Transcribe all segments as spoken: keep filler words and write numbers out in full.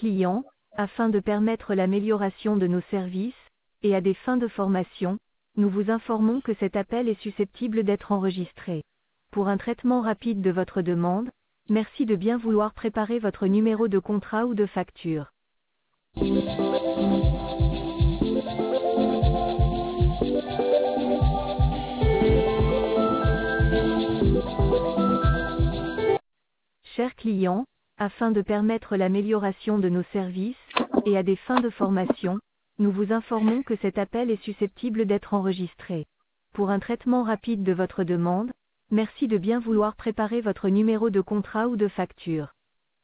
client, afin de permettre l'amélioration de nos services, et à des fins de formation, nous vous informons que cet appel est susceptible d'être enregistré. Pour un traitement rapide de votre demande, merci de bien vouloir préparer votre numéro de contrat ou de facture. Chers clients, afin de permettre l'amélioration de nos services, et à des fins de formation, nous vous informons que cet appel est susceptible d'être enregistré. Pour un traitement rapide de votre demande, merci de bien vouloir préparer votre numéro de contrat ou de facture.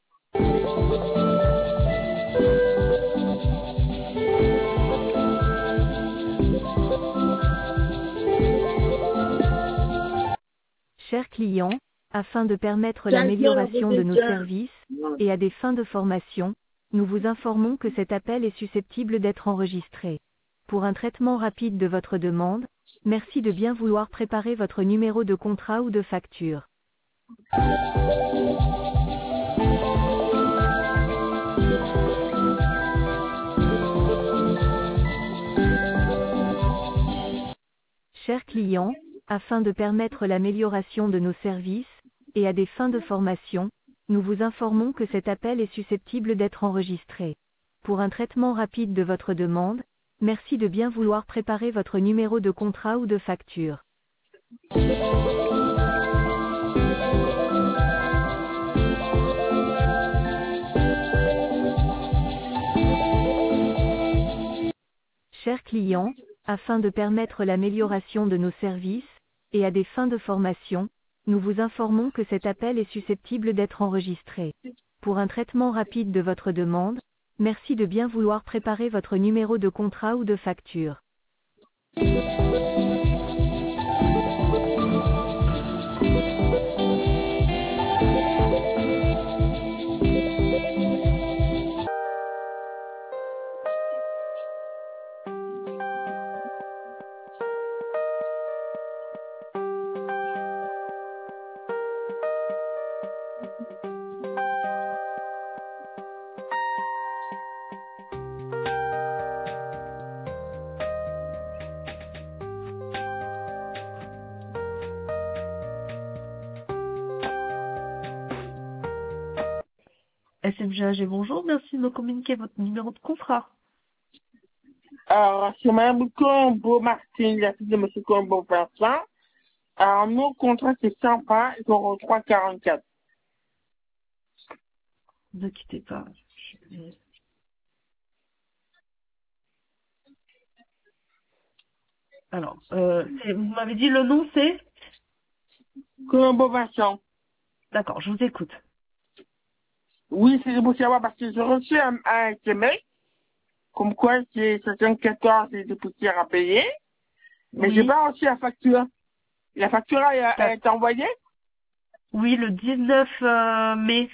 Chers clients, afin de permettre l'amélioration de nos services, et à des fins de formation, nous vous informons que cet appel est susceptible d'être enregistré. Pour un traitement rapide de votre demande, merci de bien vouloir préparer votre numéro de contrat ou de facture. Chers clients, afin de permettre l'amélioration de nos services, et à des fins de formation, nous vous informons que cet appel est susceptible d'être enregistré. Pour un traitement rapide de votre demande, merci de bien vouloir préparer votre numéro de contrat ou de facture. Chers clients, afin de permettre l'amélioration de nos services, et à des fins de formation, nous vous informons que cet appel est susceptible d'être enregistré. Pour un traitement rapide de votre demande, merci de bien vouloir préparer votre numéro de contrat ou de facture. S M G A G, bonjour, merci de me communiquer votre numéro de contrat. Alors, c'est Mme Combo Martin, la fille de M. Combo Vincent. Alors, mon contrat, c'est cent vingt, zéro trois quarante-quatre. Ne quittez pas. Alors, euh, c'est- vous m'avez dit le nom, c'est Combo Vincent. D'accord, je vous écoute. Oui, c'est pour savoir parce que j'ai reçu un, un S M S, comme quoi c'est soixante-quatorze et des poussières à payer, mais Oui. j'ai pas reçu la facture. La facture, elle, elle est envoyée? Oui, le dix-neuf euh, mai.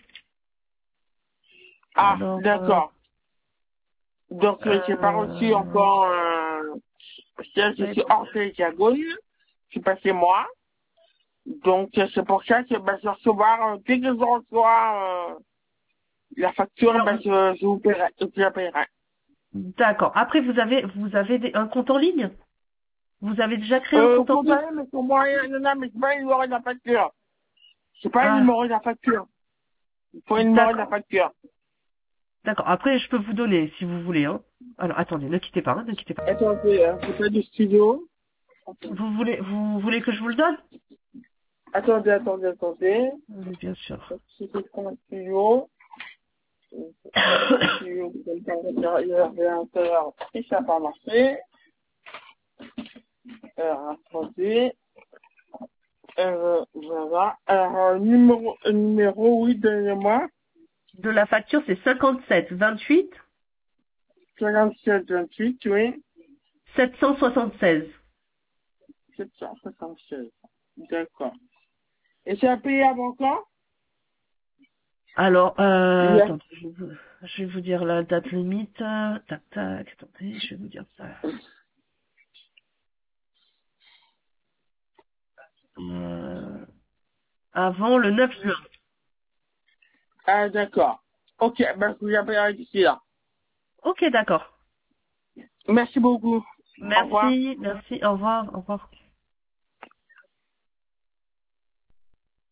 Ah, Alors, d'accord. Donc, euh, j'ai pas reçu euh, encore, euh, parce que je ouais, suis hors téléphone, je suis passé moi. Donc, euh, c'est pour ça que, ben, je vais recevoir, euh, dès que je reçois, euh, la facture, alors, ben, je, je vous paierai, je la paierai. d'accord. Après, vous avez, vous avez des- un compte en ligne? Vous avez déjà créé un Euh, compte en vous ligne? savez, mais pour moi, non, non, mais c'est pas le numéro de la facture. C'est pas le Ah, numéro de la facture. Il faut le numéro de la d'accord. facture. D'accord. Après, je peux vous donner, si vous voulez, hein. Alors, attendez, ne quittez pas, hein, ne quittez pas. Attendez, euh, c'est pas du studio. Vous voulez, vous voulez que je vous le donne? Attendez, attendez, attendez. Oui, bien sûr. C'est quoi un studio? Studio, il y avait un heure, et ça n'a pas marché. Alors, attendez. Euh, voilà. Alors, euh, numéro, euh, numéro, oui, donnez-moi. De la facture, c'est cinquante-sept vingt-huit cinquante-sept vingt-huit, oui. sept cent soixante-seize. sept cent soixante-seize. D'accord. Et c'est à payer avant quand? Alors, euh, Hier. attendez, je, vous- je vais vous dire la date limite. Tac, tac, attendez, je vais vous dire ça. Euh, avant le neuf juin. Ah, d'accord. Ok, ben, je vous appellerai d'ici là. Ok, d'accord. Merci beaucoup. Au revoir. Merci, merci, au revoir, au revoir.